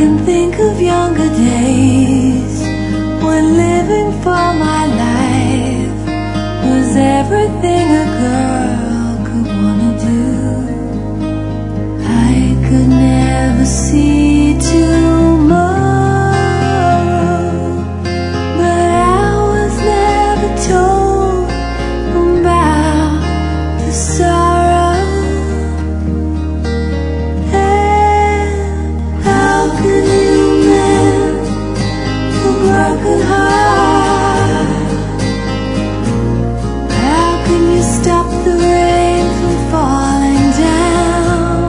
can think of younger days when living for my life was everything a girl could wanna do. I could never see tomorrow, but I was never told about the sorrow. And how could you mend a broken heart? How can you stop the rain from falling down?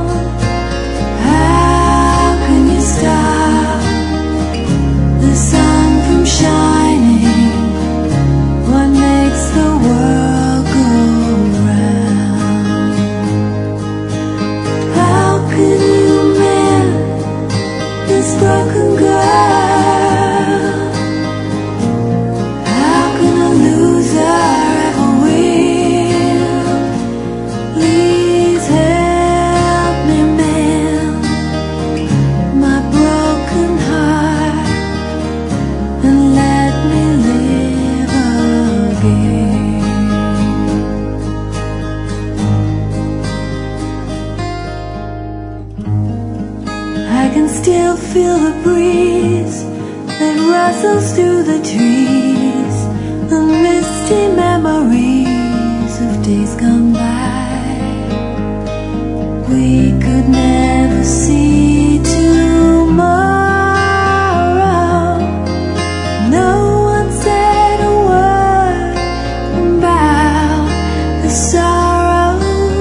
How can you stop the sun from shining? What makes the world go round? How can you mend this broken girl? How can a loser ever win? Please help me mend my broken heart and let me live again. I can still feel the breeze that rustles through the trees, the misty memories of days gone by. We could never see tomorrow. No one said a word about the sorrow.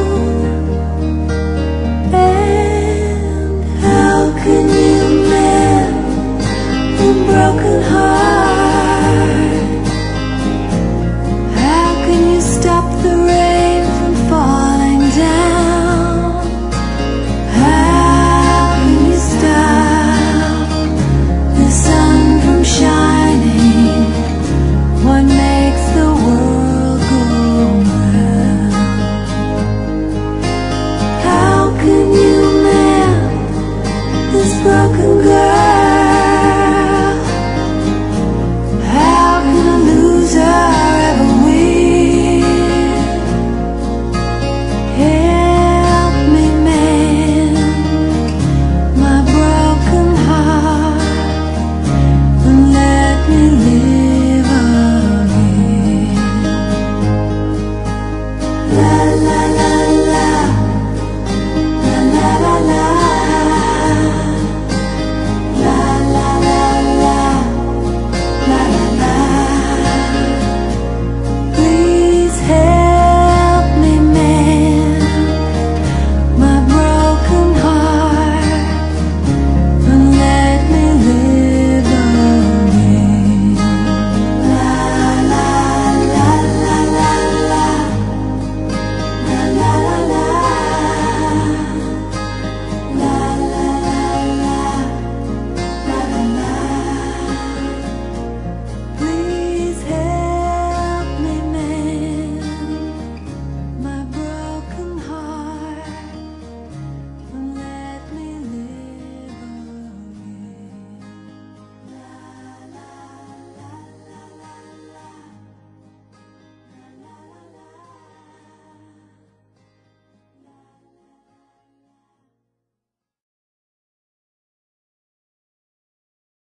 And how can you mend a broken heart? How can you stop the rain from falling down? How can you stop the sun from shining? What makes the world go round? How can you mend this broken girl?